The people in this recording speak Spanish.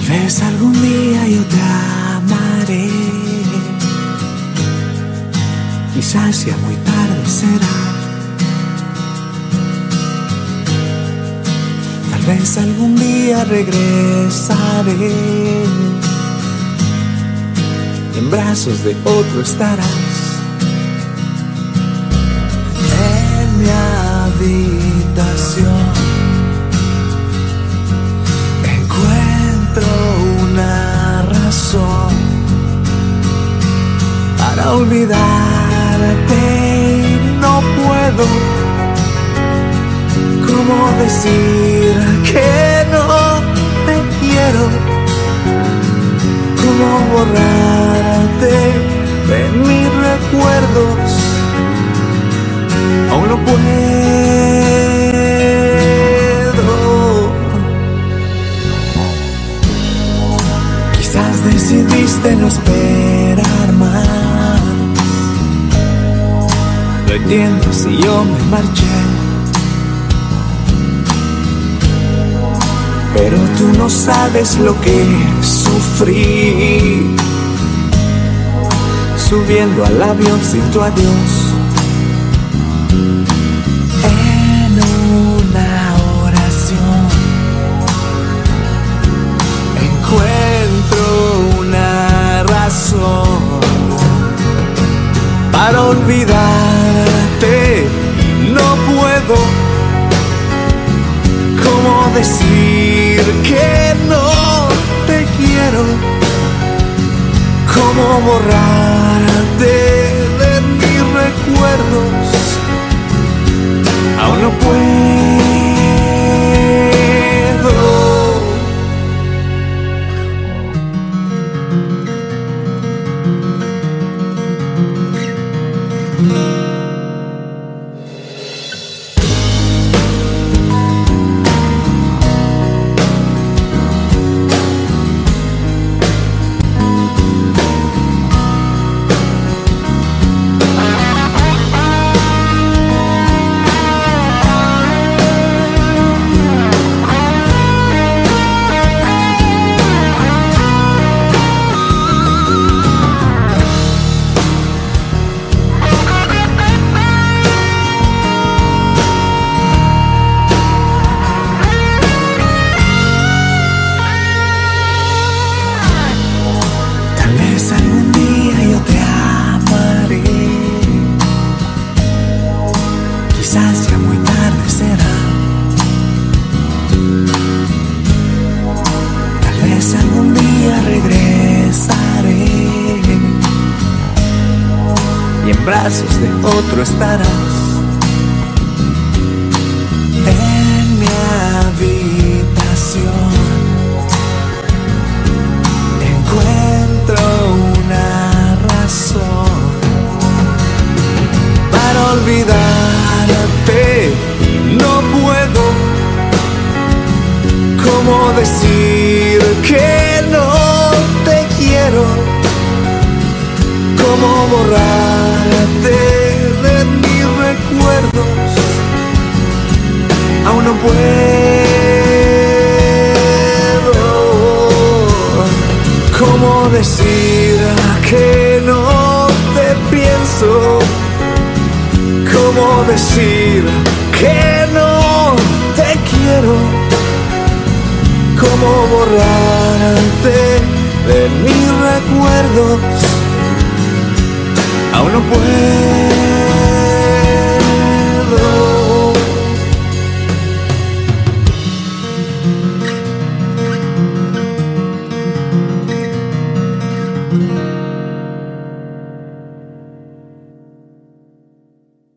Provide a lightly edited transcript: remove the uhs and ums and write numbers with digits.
vez algún día yo te amaré. Quizás ya muy tarde será. Tal vez algún día regresaré. En brazos de otro estarás. En mi habitación encuentro una razón para olvidarte y no puedo. ¿Cómo decir que no te quiero? ¿Cómo borrarte de mis recuerdos? Aún no puedo. Quizás decidiste no esperar más. Lo entiendo si yo me marché, pero tú no sabes lo que sufrí subiendo al avión sin tu adiós. En una oración encuentro una razón para olvidarte y no puedo. ¿Cómo decir que no te quiero? ¿Cómo borrarte de mis recuerdos? Aún no puedo. Algún día yo te amaré. Quizás ya muy tarde será. Tal vez algún día regresaré y en brazos de otro estarás. En mi habitación encuentro una razón para olvidarte y no puedo. ¿Cómo decir que no te quiero? ¿Cómo borrarte de mis recuerdos? Aún no puedo. ¿Cómo decir que no te pienso? ¿Cómo decir que no te quiero? ¿Cómo borrarte de mis recuerdos? Aún no puedo.